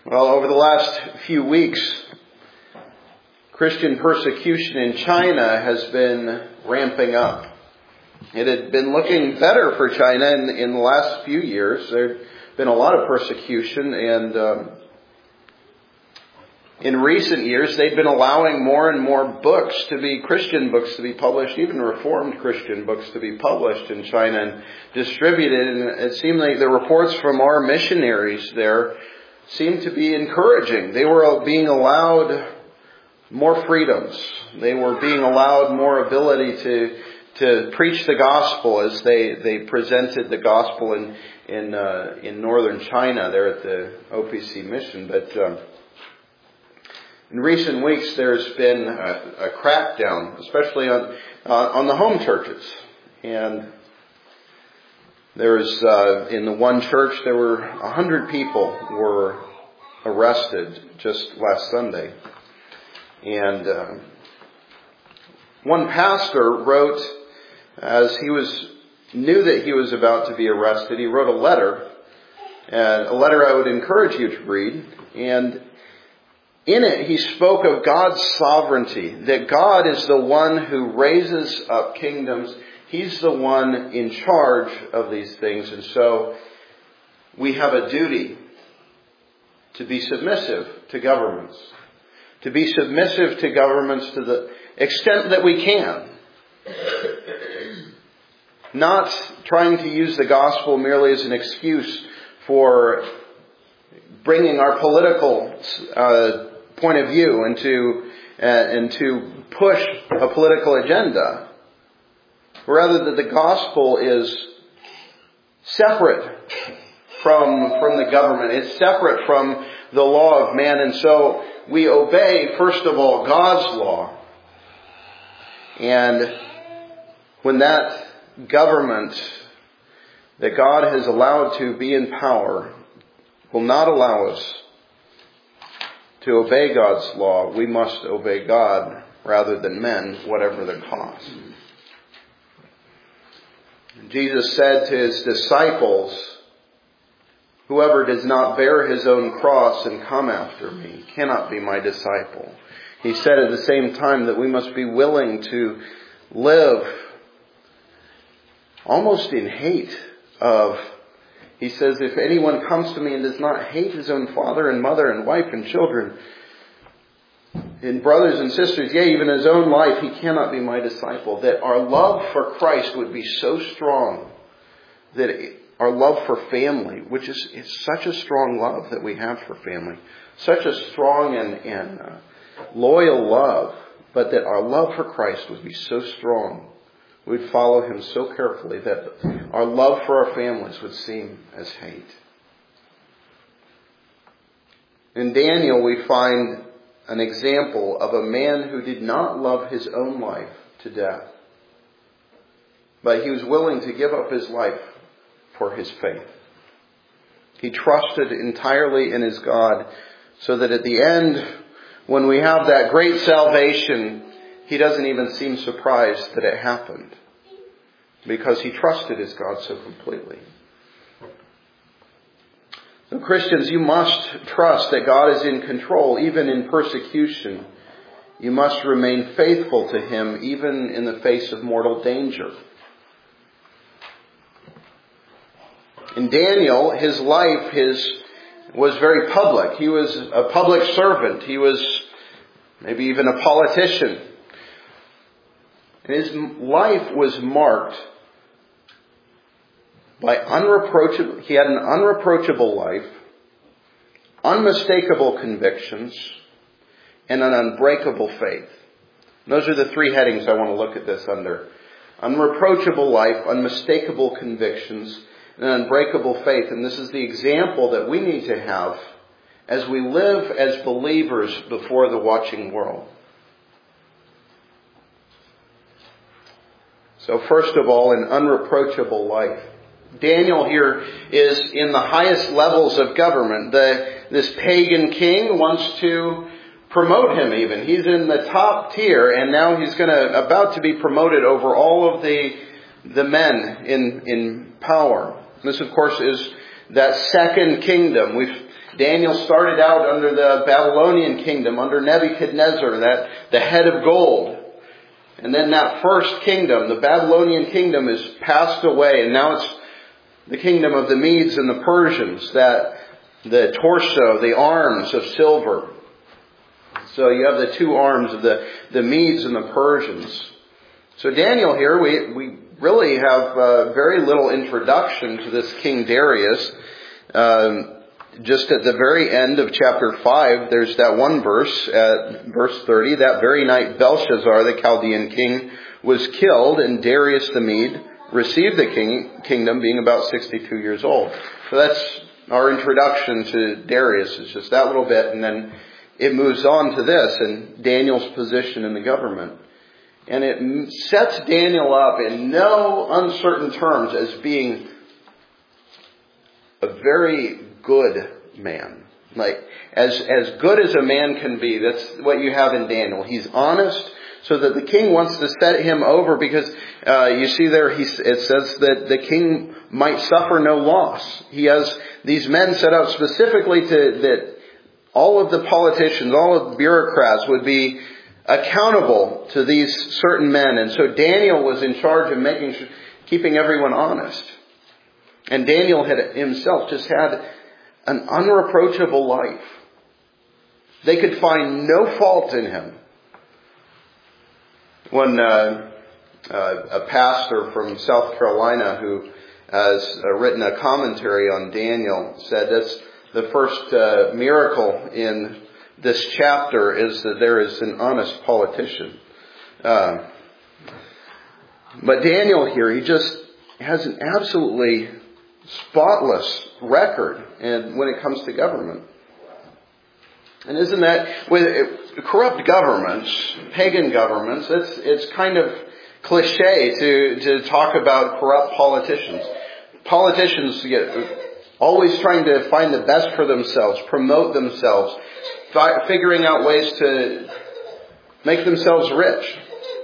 Well, over the last few weeks, Christian persecution in China has been ramping up. It had been looking better for China in the last few years. There had been a lot of persecution, and in recent years they've been allowing more and more books to be Christian books to be published, even Reformed Christian books to be published in China and distributed. And it seemed like the reports from our missionaries there seemed to be encouraging. They were being allowed more freedoms. They were being allowed more ability to preach the gospel as they presented the gospel in northern China there at the OPC mission. But in recent weeks there's been a crackdown, especially on the home churches. And there's in the one church there were 100 people were arrested just last Sunday. And one pastor wrote, as he knew that he was about to be arrested, he wrote a letter I would encourage you to read. And in it, he spoke of God's sovereignty, that God is the one who raises up kingdoms. He's the one in charge of these things. And so we have a duty to be submissive to governments. To be submissive to governments to the extent that we can. Not trying to use the gospel merely as an excuse for bringing our political point of view and to push a political agenda. Rather that the gospel is separate from the government. It's separate from the law of man. And so we obey, first of all, God's law. And when that government that God has allowed to be in power will not allow us to obey God's law, we must obey God rather than men, whatever the cost. Jesus said to his disciples, "Whoever does not bear his own cross and come after me cannot be my disciple." He said at the same time that we must be willing to live almost in hate of, he says, if anyone comes to me and does not hate his own father and mother and wife and children and brothers and sisters, yea, even his own life, he cannot be my disciple. That our love for Christ would be so strong, that our love for family, which is such a strong love that we have for family, such a strong and loyal love, but that our love for Christ would be so strong, we'd follow him so carefully that our love for our families would seem as hate. In Daniel we find an example of a man who did not love his own life to death, but he was willing to give up his life for his faith. He trusted entirely in his God, so that at the end, when we have that great salvation, he doesn't even seem surprised that it happened, because he trusted his God so completely. So Christians, you must trust that God is in control, even in persecution. You must remain faithful to him, even in the face of mortal danger. In Daniel, his life was very public. He was a public servant. He was maybe even a politician. And his life was marked by he had an unreproachable life, unmistakable convictions, and an unbreakable faith. And those are the three headings I want to look at this under. Unreproachable life, unmistakable convictions, and an unbreakable faith. And this is the example that we need to have as we live as believers before the watching world. So first of all, an unreproachable life. Daniel here is in the highest levels of government. This pagan king wants to promote him even. He's in the top tier, and now he's about to be promoted over all of the men in power. This, of course, is that second kingdom. Daniel started out under the Babylonian kingdom, under Nebuchadnezzar, the head of gold. And then that first kingdom, the Babylonian kingdom, is passed away, and now it's the kingdom of the Medes and the Persians, that the torso, the arms of silver. So you have the two arms of the Medes and the Persians. So Daniel here, we really have very little introduction to this King Darius. Just at the very end of chapter 5, there's that one verse, at verse 30, that very night Belshazzar, the Chaldean king, was killed, and Darius the Mede received the kingdom, being about 62 years old. So that's our introduction to Darius. It's just that little bit, and then it moves on to this, and Daniel's position in the government. And it sets Daniel up in no uncertain terms as being a very good man. Like, as good as a man can be, that's what you have in Daniel. He's honest, so that the king wants to set him over, because you see there, it says that the king might suffer no loss. He has these men set out specifically that all of the politicians, all of the bureaucrats would be accountable to these certain men. And so Daniel was in charge of keeping everyone honest. And Daniel had himself just had an unreproachable life. They could find no fault in him. When a pastor from South Carolina who has written a commentary on Daniel said that's the first miracle in this chapter is that there is an honest politician. But Daniel here, he just has an absolutely spotless record when it comes to government. And isn't that, with corrupt governments, pagan governments, it's kind of cliche to talk about corrupt politicians. Politicians always trying to find the best for themselves, promote themselves, figuring out ways to make themselves rich.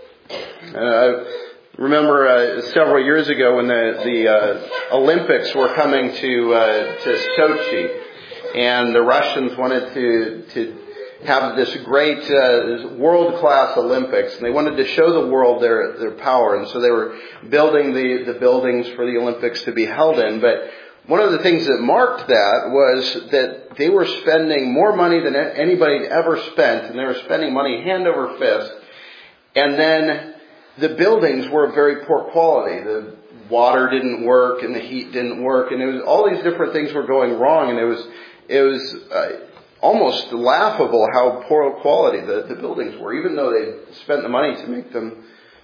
Remember several years ago when the Olympics were coming to Sochi, and the Russians wanted to have this great world-class Olympics, and they wanted to show the world their power, and so they were building the buildings for the Olympics to be held in. But one of the things that marked that was that they were spending more money than anybody had ever spent, and they were spending money hand over fist, and then the buildings were of very poor quality. The water didn't work, and the heat didn't work, and it was all these different things were going wrong, and it was almost laughable how poor quality the buildings were, even though they spent the money to make them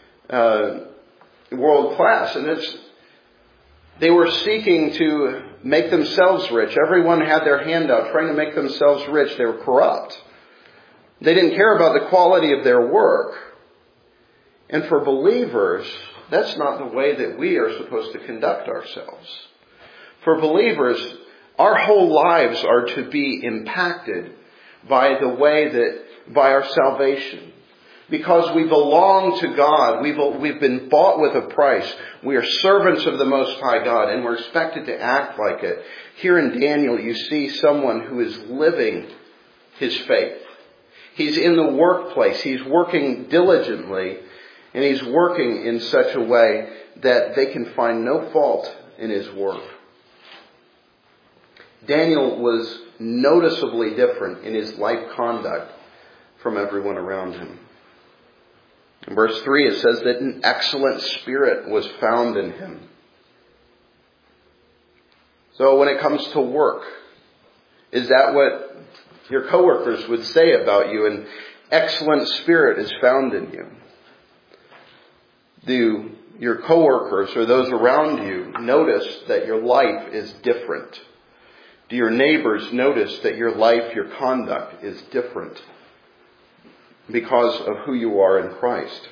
world class. And they were seeking to make themselves rich. Everyone had their hand out, trying to make themselves rich. They were corrupt. They didn't care about the quality of their work. And for believers, that's not the way that we are supposed to conduct ourselves. For believers, our whole lives are to be impacted by by our salvation. Because we belong to God. We've been bought with a price. We are servants of the Most High God, and we're expected to act like it. Here in Daniel, you see someone who is living his faith. He's in the workplace. He's working diligently, and he's working in such a way that they can find no fault in his work. Daniel was noticeably different in his life conduct from everyone around him. In verse 3, it says that an excellent spirit was found in him. So when it comes to work, is that what your coworkers would say about you? An excellent spirit is found in you. Do your coworkers or those around you notice that your life is different? Do your neighbors notice that your life, your conduct is different because of who you are in Christ?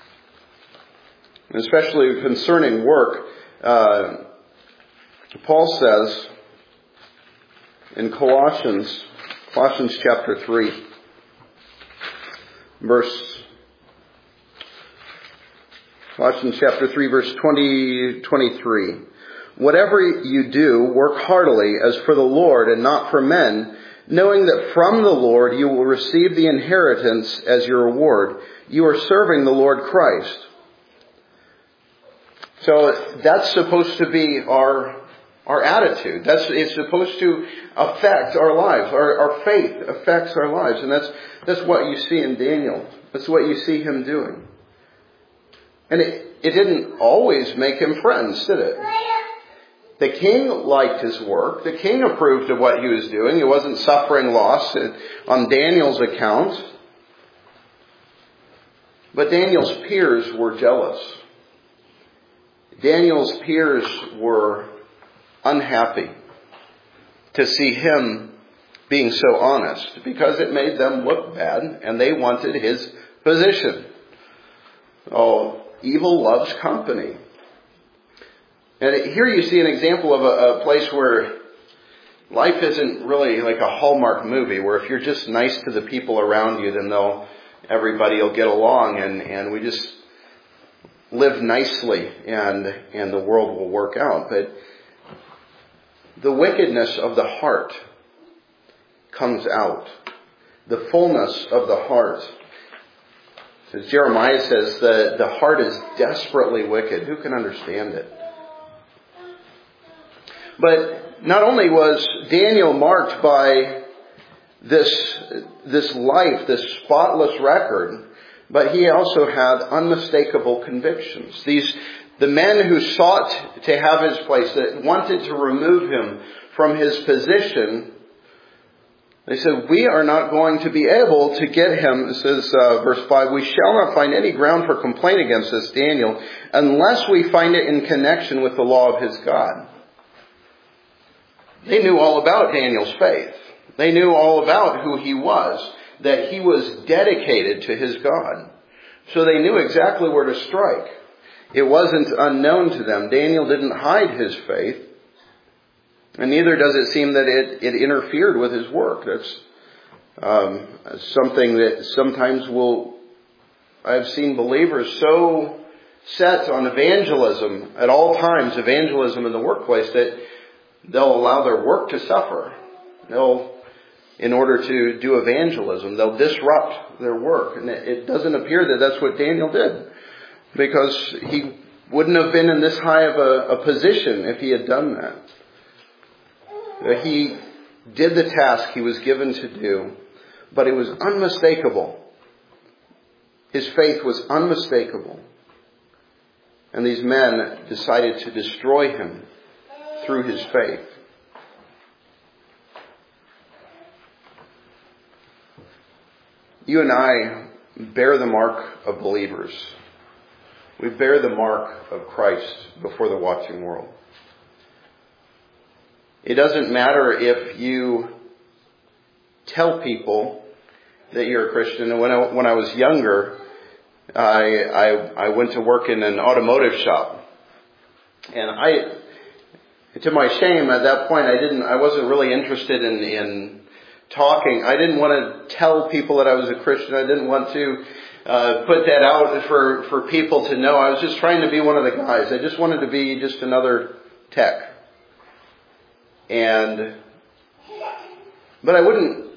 And especially concerning work, Paul says in Colossians chapter 3, Colossians chapter 3, verse 23. Whatever you do, work heartily as for the Lord and not for men, knowing that from the Lord you will receive the inheritance as your reward. You are serving the Lord Christ. So that's supposed to be our attitude. It's supposed to affect our lives. Our faith affects our lives. And that's what you see in Daniel. That's what you see him doing. And it didn't always make him friends, did it? The king liked his work. The king approved of what he was doing. He wasn't suffering loss on Daniel's account. But Daniel's peers were jealous. Daniel's peers were unhappy to see him being so honest because it made them look bad and they wanted his position. Oh, evil loves company. And here you see an example of a place where life isn't really like a Hallmark movie where if you're just nice to the people around you, then everybody will get along and we just live nicely and the world will work out. But the wickedness of the heart comes out. The fullness of the heart. As Jeremiah says, the heart is desperately wicked. Who can understand it? But not only was Daniel marked by this life, this spotless record, but he also had unmistakable convictions. The men who sought to have his place, that wanted to remove him from his position, they said, we are not going to be able to get him, it says verse 5, we shall not find any ground for complaint against this Daniel unless we find it in connection with the law of his God. They knew all about Daniel's faith. They knew all about who he was, that he was dedicated to his God. So they knew exactly where to strike. It wasn't unknown to them. Daniel didn't hide his faith. And neither does it seem that it interfered with his work. That's something that sometimes I've seen believers so set on evangelism at all times, evangelism in the workplace, that they'll allow their work to suffer. In order to do evangelism, they'll disrupt their work. And it doesn't appear that that's what Daniel did, because he wouldn't have been in this high of a position if he had done that. He did the task he was given to do, but it was unmistakable. His faith was unmistakable. And these men decided to destroy him through his faith. You and I bear the mark of believers. We bear the mark of Christ before the watching world. It doesn't matter if you tell people that you're a Christian. And when I was younger, I went to work in an automotive shop. And to my shame, at that point, I wasn't really interested in talking. I didn't want to tell people that I was a Christian. I didn't want to put that out for people to know. I was just trying to be one of the guys. I just wanted to be just another tech. But I wouldn't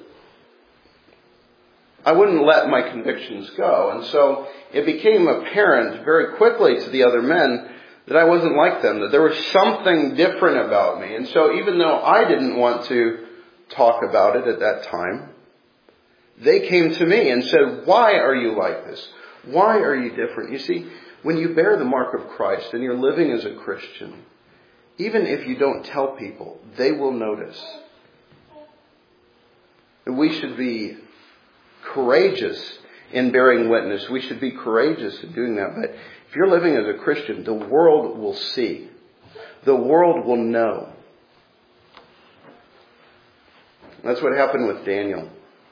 let my convictions go. And so it became apparent very quickly to the other men that I wasn't like them, that there was something different about me. And so even though I didn't want to talk about it at that time, they came to me and said, why are you like this? Why are you different? You see, when you bear the mark of Christ and you're living as a Christian, even if you don't tell people, they will notice. We should be courageous in bearing witness. We should be courageous in doing that. But if you're living as a Christian, the world will see. The world will know. That's what happened with Daniel.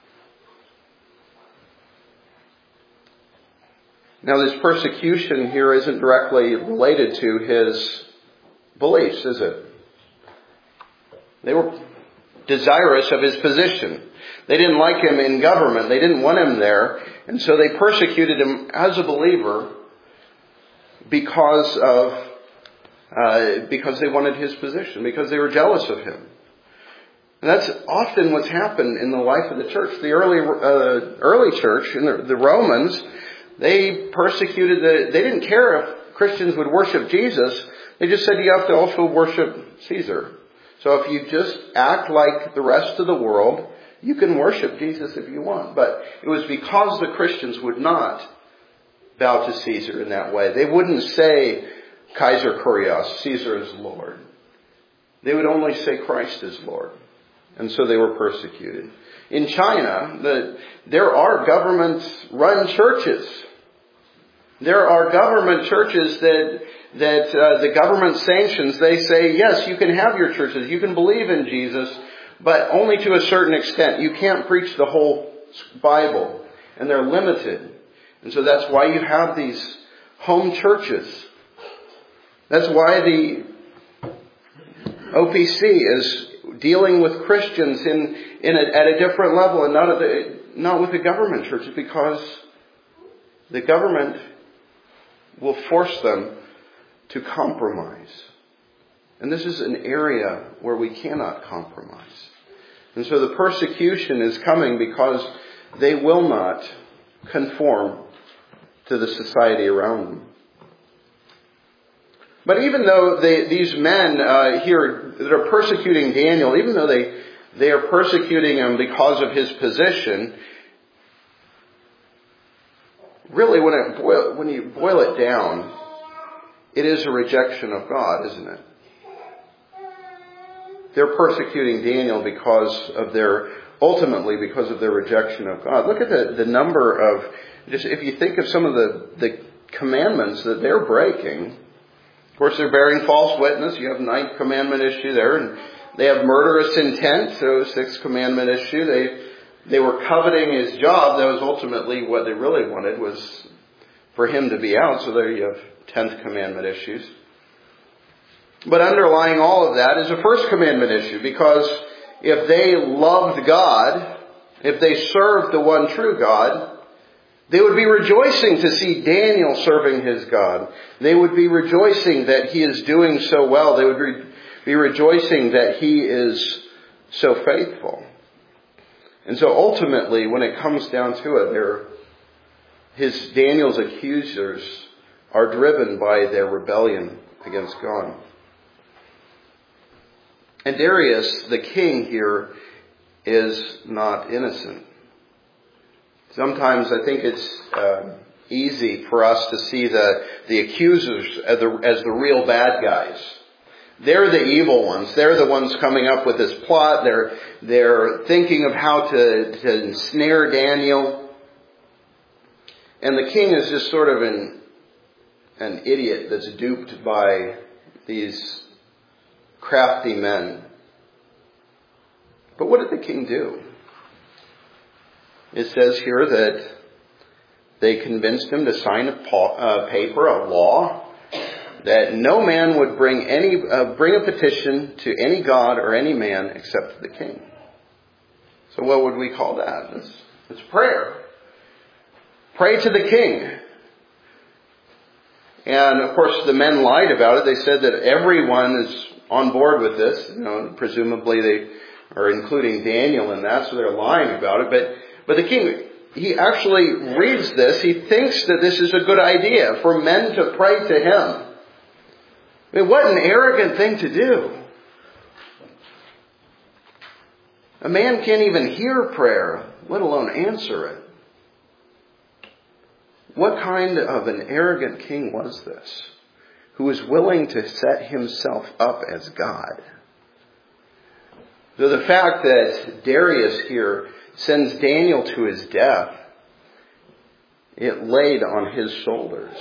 Now, this persecution here isn't directly related to his beliefs, is it? They were desirous of his position. They didn't like him in government. They didn't want him there. And so they persecuted him as a believer because of because they wanted his position, because they were jealous of him. And that's often what's happened in the life of the church. The early church, and the Romans, they persecuted they didn't care if Christians would worship Jesus. They just said you have to also worship Caesar. So if you just act like the rest of the world, you can worship Jesus if you want. But it was because the Christians would not bow to Caesar in that way. They wouldn't say Kaiser Kurios, Caesar is Lord. They would only say Christ is Lord. And so they were persecuted. In China, there are government-run churches. There are government churches that the government sanctions. They say, yes, you can have your churches. You can believe in Jesus, but only to a certain extent. You can't preach the whole Bible. And they're limited. And so that's why you have these home churches. That's why the OPC is dealing with Christians at a different level and not with the government churches, because the government will force them to compromise. And this is an area where we cannot compromise. And so the persecution is coming because they will not conform to the society around them. But even though these men here that are persecuting Daniel, even though they are persecuting him because of his position, really when you boil it down, it is a rejection of God, isn't it? They're persecuting Daniel ultimately because of their rejection of God. Look at the number of, just if you think of some of the commandments that they're breaking. Of course, they're bearing false witness. You have ninth commandment issue there. And they have murderous intent. So sixth commandment issue. They were coveting his job. That was ultimately what they really wanted, was for him to be out. So there you have 10th commandment issues. But underlying all of that is a first commandment issue. Because if they loved God, if they served the one true God, they would be rejoicing to see Daniel serving his God. They would be rejoicing that he is doing so well. They would be rejoicing that he is so faithful. And so ultimately, when it comes down to it, Daniel's accusers are driven by their rebellion against God. And Darius, the king here, is not innocent. Sometimes I think it's easy for us to see the accusers as the real bad guys. They're the evil ones. They're the ones coming up with this plot. They're thinking of how to ensnare Daniel. And the king is just sort of an idiot that's duped by these crafty men. But what did the king do? It says here that they convinced him to sign a paper, a law, that no man would bring a petition to any god or any man except the king. So what would we call that? It's prayer. Pray to the king. And of course the men lied about it. They said that everyone is on board with this. Presumably they are including Daniel in that, so they're lying about it. But the king, he actually reads this. He thinks that this is a good idea for men to pray to him. I mean, what an arrogant thing to do. A man can't even hear prayer, let alone answer it. What kind of an arrogant king was this, who was willing to set himself up as God? So the fact that Darius here sends Daniel to his death, it laid on his shoulders.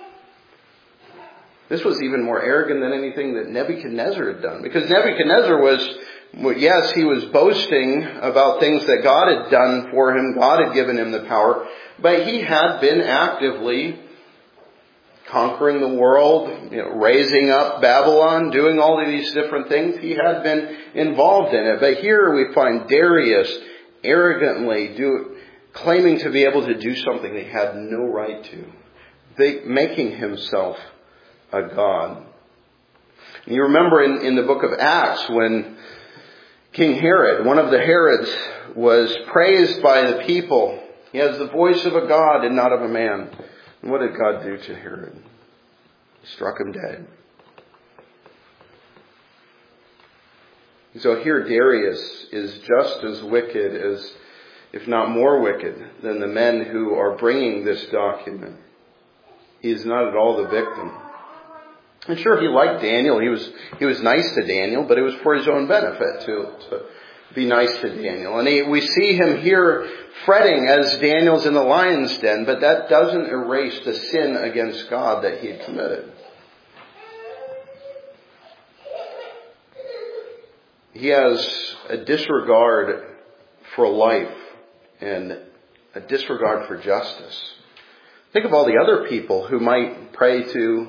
This was even more arrogant than anything that Nebuchadnezzar had done. Because Nebuchadnezzar he was boasting about things that God had done for him. God had given him the power. But he had been actively conquering the world, raising up Babylon, doing all of these different things. He had been involved in it. But here we find Darius arrogantly claiming to be able to do something he had no right to, making himself a god. And you remember in the book of Acts when King Herod, one of the Herods, was praised by the people. He has the voice of a God and not of a man. And what did God do to Herod? He struck him dead. So here Darius is just as wicked as, if not more wicked, than the men who are bringing this document. He is not at all the victim. And sure, he liked Daniel. He was nice to Daniel, but it was for his own benefit to be nice to Daniel. And we see him here fretting as Daniel's in the lion's den, but that doesn't erase the sin against God that he had committed. He has a disregard for life and a disregard for justice. Think of all the other people who might pray to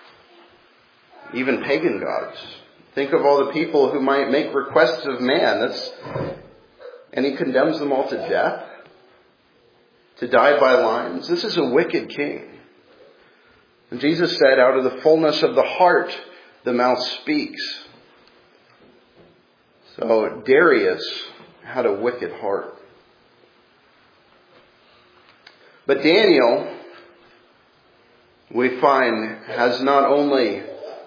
even pagan gods. Think of all the people who might make requests of man. And he condemns them all to death, to die by lions. This is a wicked king. And Jesus said, out of the fullness of the heart, the mouth speaks. So Darius had a wicked heart. But Daniel, we find, has not only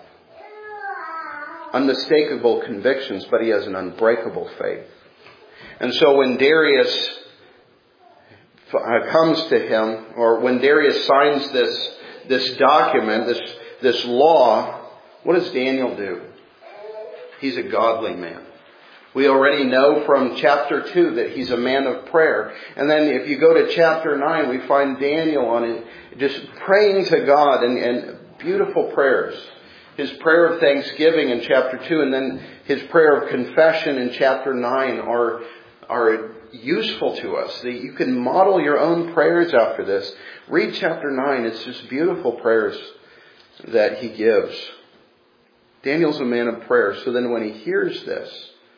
unmistakable convictions, but he has an unbreakable faith. And so when Darius comes to him, or when Darius signs this document, this law, what does Daniel do? He's a godly man. We already know from chapter 2 that he's a man of prayer. And then if you go to chapter 9, we find Daniel on it, just praying to God and beautiful prayers. His prayer of thanksgiving in chapter 2 and then his prayer of confession in chapter 9 are useful to us. You can model your own prayers after this. Read chapter 9. It's just beautiful prayers that he gives. Daniel's a man of prayer. So then when he hears this,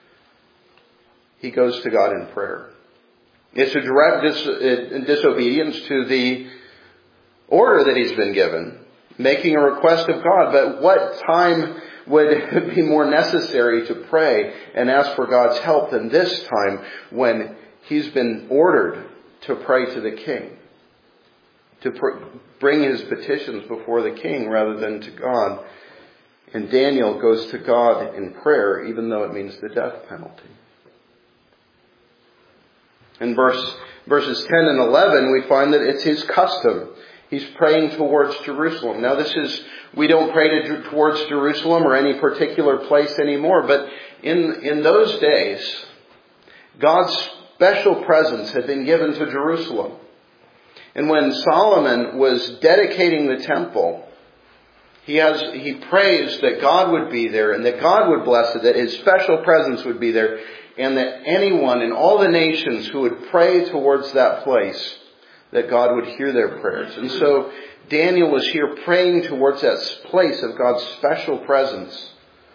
he goes to God in prayer. It's a direct disobedience to the order that he's been given, making a request of God. But what time would it be more necessary to pray and ask for God's help than this time when he's been ordered to pray to the king, to bring his petitions before the king rather than to God. And Daniel goes to God in prayer, even though it means the death penalty. In verses 10 and 11, we find that it's his custom. He's praying towards Jerusalem. Now we don't pray towards Jerusalem or any particular place anymore, but in those days, God's special presence had been given to Jerusalem. And when Solomon was dedicating the temple, he prays that God would be there and that God would bless it, that his special presence would be there, and that anyone in all the nations who would pray towards that place, that God would hear their prayers. And so Daniel was here praying towards that place of God's special presence.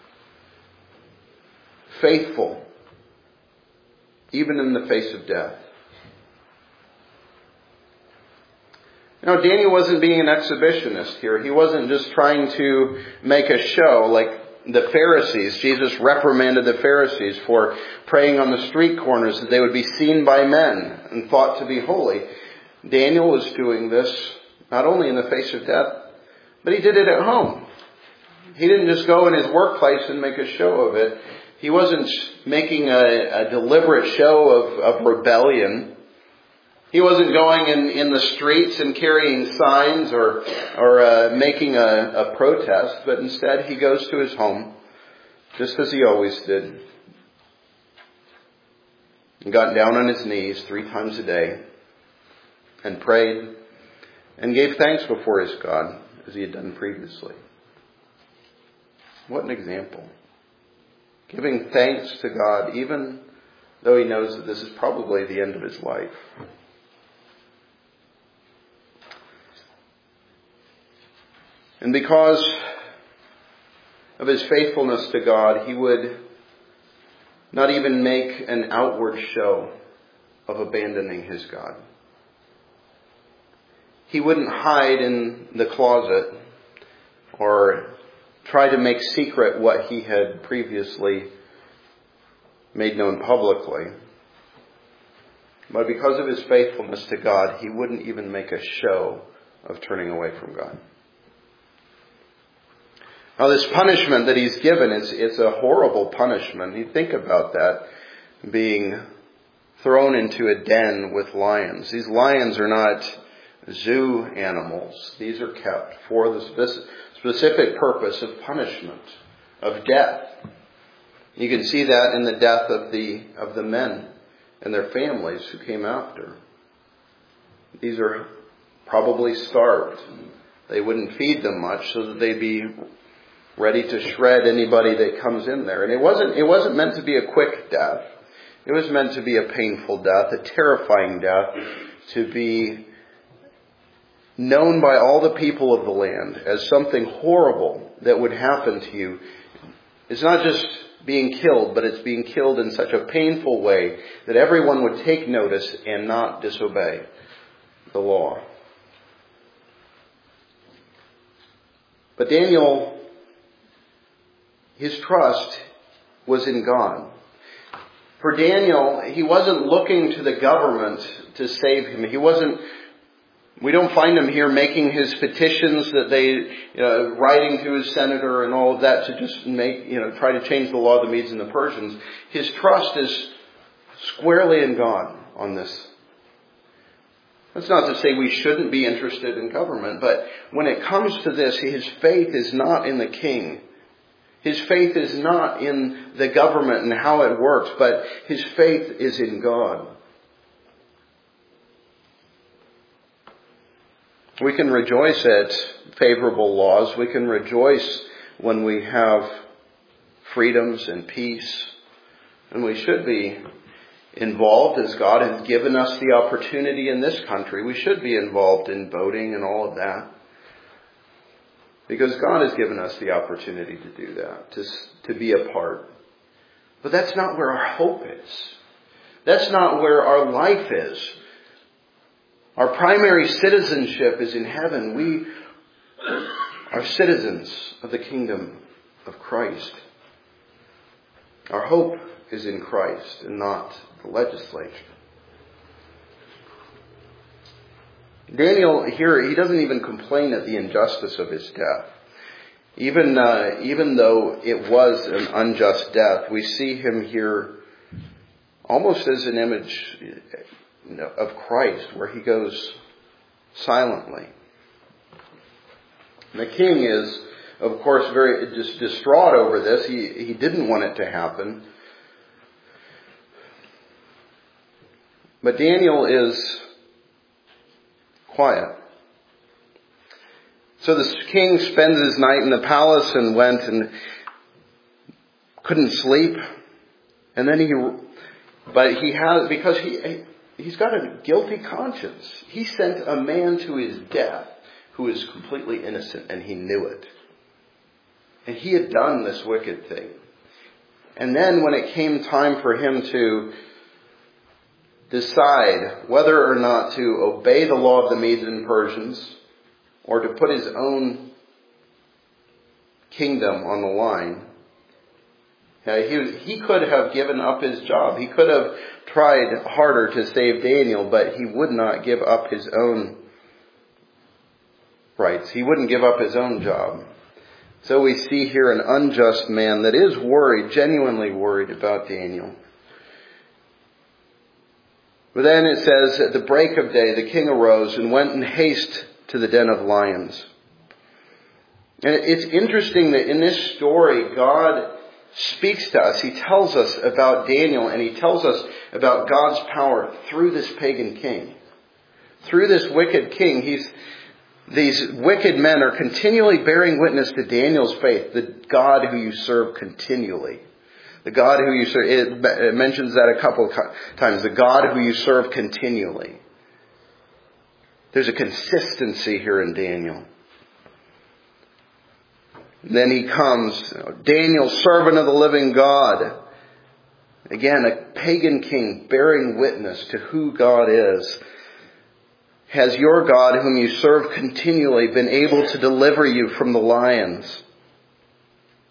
Faithful, even in the face of death. Now, Daniel wasn't being an exhibitionist here. He wasn't just trying to make a show like the Pharisees. Jesus reprimanded the Pharisees for praying on the street corners that they would be seen by men and thought to be holy. Daniel was doing this not only in the face of death, but he did it at home. He didn't just go in his workplace and make a show of it. He wasn't making a deliberate show of rebellion. He wasn't going in the streets and carrying signs or making a protest, but instead he goes to his home, just as he always did, and got down on his knees 3 times a day and prayed and gave thanks before his God as he had done previously. What an example. Giving thanks to God even though he knows that this is probably the end of his life. And because of his faithfulness to God, he would not even make an outward show of abandoning his God. He wouldn't hide in the closet or try to make secret what he had previously made known publicly. But because of his faithfulness to God, he wouldn't even make a show of turning away from God. Now this punishment that he's given, it's a horrible punishment. You think about that, being thrown into a den with lions. These lions are not zoo animals. These are kept for the specific purpose of punishment, of death. You can see that in the death of the men and their families who came after. These are probably starved. They wouldn't feed them much so that they'd be ready to shred anybody that comes in there. And it wasn't meant to be a quick death. It was meant to be a painful death, a terrifying death, to be known by all the people of the land as something horrible that would happen to you. It's not just being killed, but it's being killed in such a painful way that everyone would take notice and not disobey the law. But Daniel, his trust was in God. For Daniel, he wasn't looking to the government to save him. We don't find him here making his petitions that writing to his senator and all of that to just try to change the law of the Medes and the Persians. His trust is squarely in God on this. That's not to say we shouldn't be interested in government, but when it comes to this, his faith is not in the king. His faith is not in the government and how it works, but his faith is in God. We can rejoice at favorable laws. We can rejoice when we have freedoms and peace. And we should be involved as God has given us the opportunity in this country. We should be involved in voting and all of that. Because God has given us the opportunity to do that, to be a part. But that's not where our hope is. That's not where our life is. Our primary citizenship is in heaven. We are citizens of the kingdom of Christ. Our hope is in Christ and not the legislature. Daniel here, he doesn't even complain at the injustice of his death. Even though it was an unjust death, we see him here almost as an image of Christ, where he goes silently. And the king is, of course, very just distraught over this. He didn't want it to happen. But Daniel is quiet. So the king spends his night in the palace and went and couldn't sleep. And then because he's got a guilty conscience. He sent a man to his death who is completely innocent, and he knew it. And he had done this wicked thing. And then when it came time for him to decide whether or not to obey the law of the Medes and Persians or to put his own kingdom on the line, he could have given up his job. He could have tried harder to save Daniel, but he would not give up his own rights. He wouldn't give up his own job. So we see here an unjust man that is worried, genuinely worried about Daniel. But then it says, at the break of day, the king arose and went in haste to the den of lions. And it's interesting that in this story, God speaks to us. He tells us about Daniel, and he tells us about God's power through this pagan king. Through this wicked king, these wicked men are continually bearing witness to Daniel's faith, the God who you serve continually. The God who you serve, it mentions that a couple of times, the God who you serve continually. There's a consistency here in Daniel. And then he comes, Daniel, servant of the living God. Again, a pagan king bearing witness to who God is. Has your God, whom you serve continually, been able to deliver you from the lions?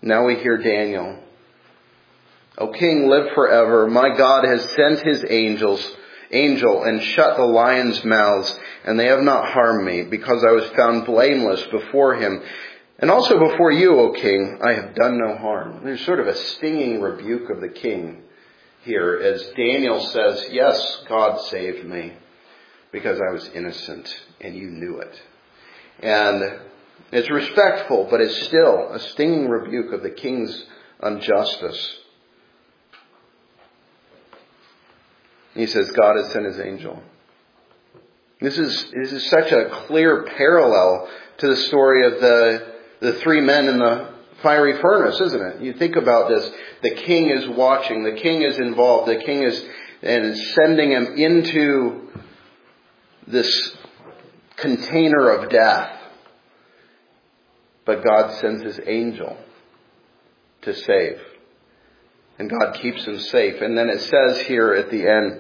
Now we hear Daniel. O king, live forever. My God has sent his angel and shut the lions' mouths, and they have not harmed me, because I was found blameless before him. And also before you, O king, I have done no harm. There's sort of a stinging rebuke of the king here, as Daniel says, yes, God saved me because I was innocent, and you knew it. And it's respectful, but it's still a stinging rebuke of the king's injustice. He says, God has sent his angel. This is such a clear parallel to the story of the three men in the fiery furnace, isn't it? You think about this. The king is watching. The king is involved. The king is sending him into this container of death. But God sends his angel to save. And God keeps him safe. And then it says here at the end,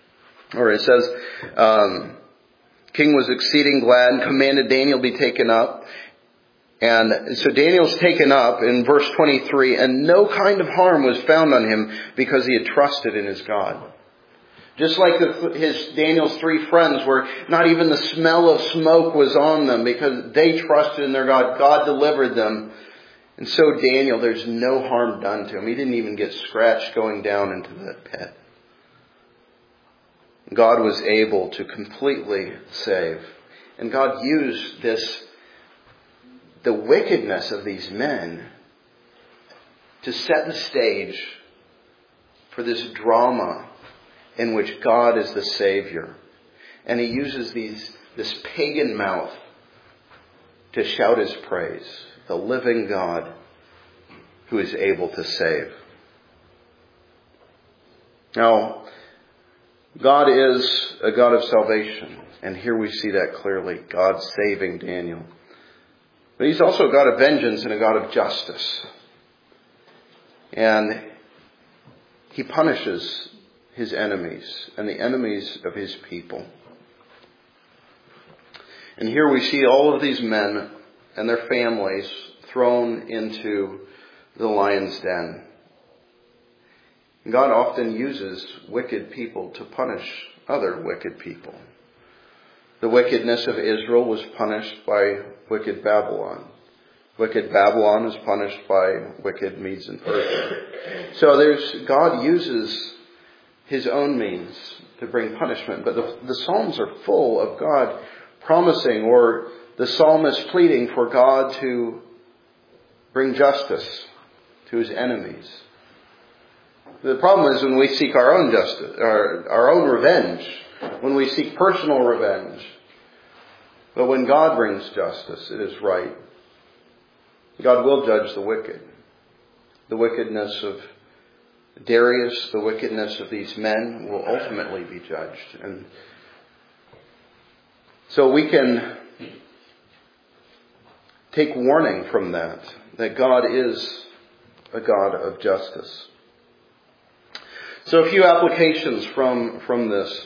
King was exceeding glad and commanded Daniel be taken up. And so Daniel's taken up in verse 23, and no kind of harm was found on him because he had trusted in his God. Just like Daniel's three friends, where not even the smell of smoke was on them because they trusted in their God. God delivered them. And so Daniel, there's no harm done to him. He didn't even get scratched going down into the pit. God was able to completely save. And God used the wickedness of these men to set the stage for this drama in which God is the Savior. And he uses this pagan mouth to shout his praise. The living God who is able to save. Now, God is a God of salvation. And here we see that clearly. God saving Daniel. But he's also a God of vengeance and a God of justice. And he punishes his enemies and the enemies of his people. And here we see all of these men and their families thrown into the lion's den. God often uses wicked people to punish other wicked people. The wickedness of Israel was punished by wicked Babylon. Wicked Babylon is punished by wicked Medes and Persia. So God uses his own means to bring punishment. But the Psalms are full of God promising, or the psalmist pleading for God to bring justice to his enemies. The problem is when we seek our own justice, our own revenge, when we seek personal revenge. But when God brings justice, it is right. God will judge the wicked. The wickedness of Darius, the wickedness of these men will ultimately be judged. And so we can take warning from that God is a God of justice. So a few applications from this.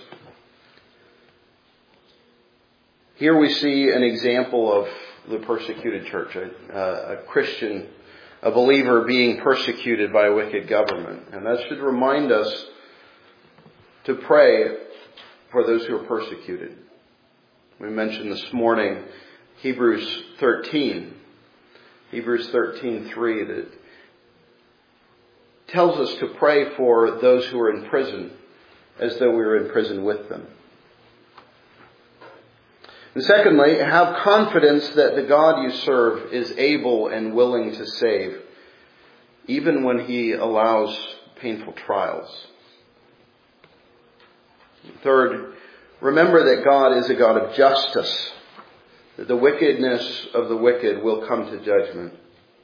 Here we see an example of the persecuted church, a Christian, a believer being persecuted by a wicked government. And that should remind us to pray for those who are persecuted. We mentioned this morning Hebrews 13:3 that tells us to pray for those who are in prison as though we were in prison with them. And secondly, have confidence that the God you serve is able and willing to save, even when he allows painful trials. Third, remember that God is a God of justice, that the wickedness of the wicked will come to judgment,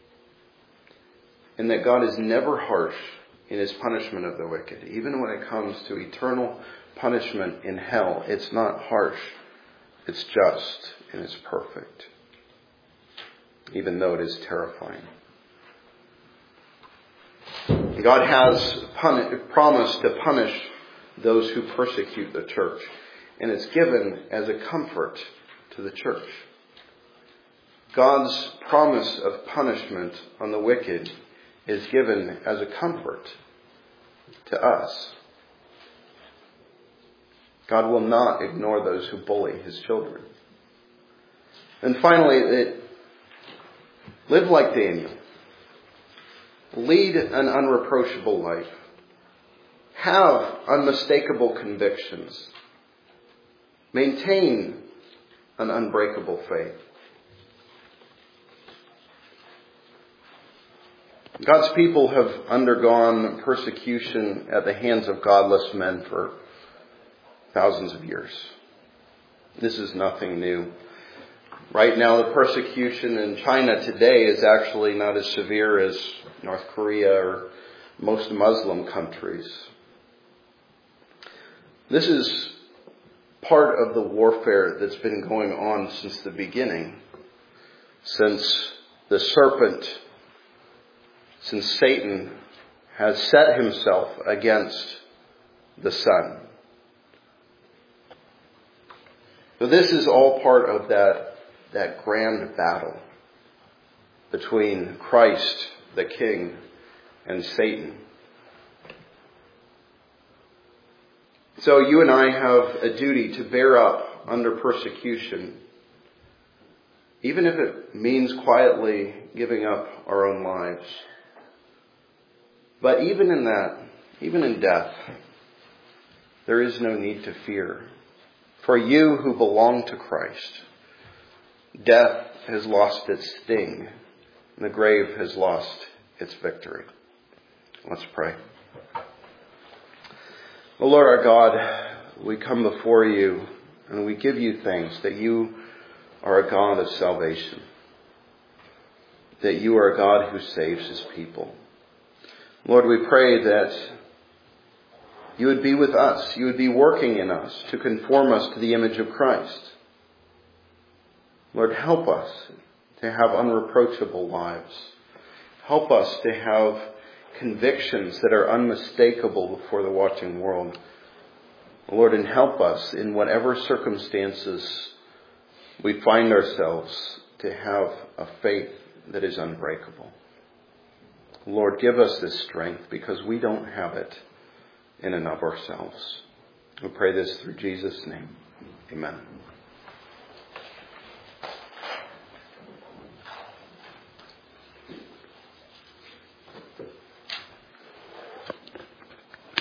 and that God is never harsh in his punishment of the wicked. Even when it comes to eternal punishment in hell, it's not harsh. It's just and it's perfect, even though it is terrifying. God has promised to punish those who persecute the church, and it's given as a comfort to the church. God's promise of punishment on the wicked is given as a comfort to us. God will not ignore those who bully his children. And finally, live like Daniel. Lead an unreproachable life. Have unmistakable convictions. Maintain an unbreakable faith. God's people have undergone persecution at the hands of godless men for thousands of years. This is nothing new. Right now, the persecution in China today is actually not as severe as North Korea or most Muslim countries. This is part of the warfare that's been going on since the beginning, since Satan has set himself against the Son. So this is all part of that grand battle between Christ, the King, and Satan. So you and I have a duty to bear up under persecution, even if it means quietly giving up our own lives. But even in that, even in death, there is no need to fear. For you who belong to Christ, death has lost its sting, and the grave has lost its victory. Let's pray. O Lord our God, we come before you and we give you thanks that you are a God of salvation, that you are a God who saves his people. Lord, we pray that you would be with us, you would be working in us to conform us to the image of Christ. Lord, help us to have unreproachable lives. Help us to have convictions that are unmistakable before the watching world. Lord, and help us in whatever circumstances we find ourselves to have a faith that is unbreakable. Lord, give us this strength because we don't have it in and of ourselves. We pray this through Jesus' name. Amen.